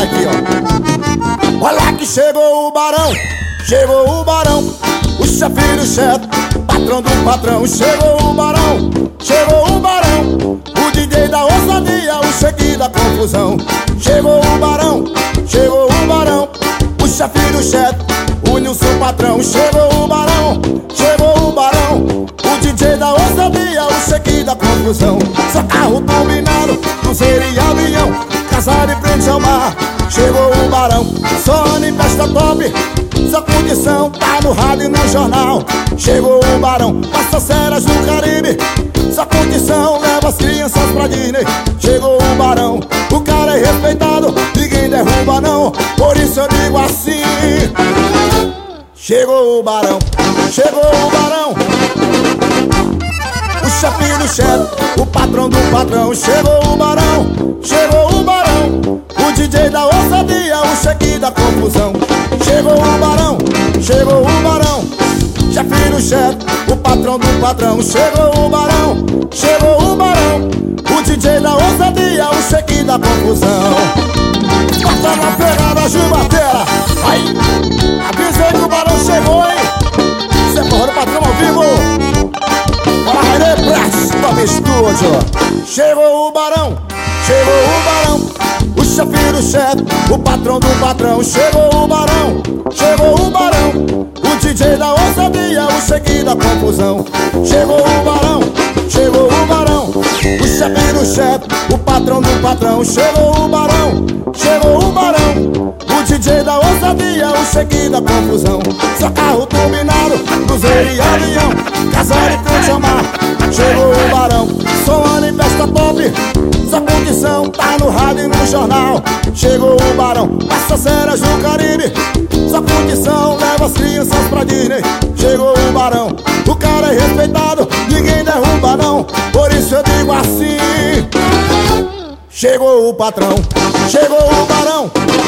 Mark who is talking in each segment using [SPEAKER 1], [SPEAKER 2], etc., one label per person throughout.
[SPEAKER 1] aqui, ó. Olha que chegou o barão, chegou o barão, o chefe do chefe, patrão do patrão. Chegou o barão, chegou o barão, o DJ da ousadia, o cheque da confusão. Chegou o barão, chegou o barão, o chefe do chefe, o Nilson patrão. Chegou o barão, chegou o barão, o DJ da ousadia, o cheque da confusão. Só carro turbinado, cruzeiro e avião, casado em frente ao mar. Chegou o barão, Sony festa top, só condição, tá no rádio e no jornal. Chegou o barão, passa ceras no Caribe, só condição, leva as crianças pra Disney. Chegou o barão, o cara é respeitado, ninguém derruba não, por isso eu digo assim. Chegou o barão, chegou o barão, o chefe do chefe, o patrão do patrão. Chegou o barão, chegou o barão, o DJ da ousadia, o cheque da confusão. Chegou o barão, chegou o barão, chefe do chefe, o patrão do patrão. Chegou o barão, chegou o barão, o DJ da ousadia, o cheque da confusão. Passa na pegada, Gilbateira, aí, avisa aí que o barão chegou, hein? Você é porra do patrão ao vivo. Bora, Rainer Press, Top Studio. Chegou o barão, chegou o barão, o chefe do chefe, o patrão do patrão. Chegou o barão, chegou o barão, o DJ da ousadia, o cheque da confusão. Chegou o barão, chegou o barão, o chefe do chefe, o patrão do patrão. Chegou o barão, chegou o barão, o DJ da ousadia, o cheque da confusão. Só carro turbinado, cruzeiro e avião, casado em frente ao mar. Chegou o barão, Sony festa top, só condição, tá no rádio e no jornal. Chegou o barão, passa ceras no Caribe, só condição, leva as crianças pra Disney. Chegou o barão, o cara é respeitado, ninguém derruba não, por isso eu digo assim. Chegou o patrão, chegou o barão,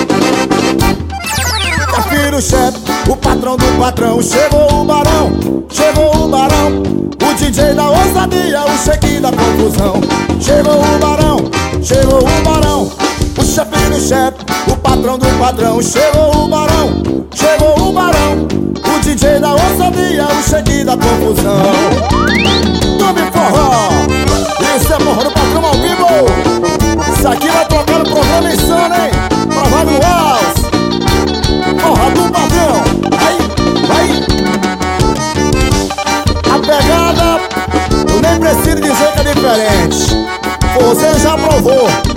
[SPEAKER 1] chefe do chefe, o patrão do patrão. Chegou o barão, chegou o barão, o DJ da ousadia, o cheque da confusão. Chegou o barão, chegou o barão, o chefe do chefe, o patrão do patrão. Chegou o barão, chegou o barão, o DJ da ousadia, o cheque da confusão. Tome forró, isso é porra do patrão ao vivo. Isso aqui vai tocar no programa Insano, hein? Provado no Alce, porra do patrão. Aí, aí. A pegada, eu nem preciso dizer que é diferente, você já provou.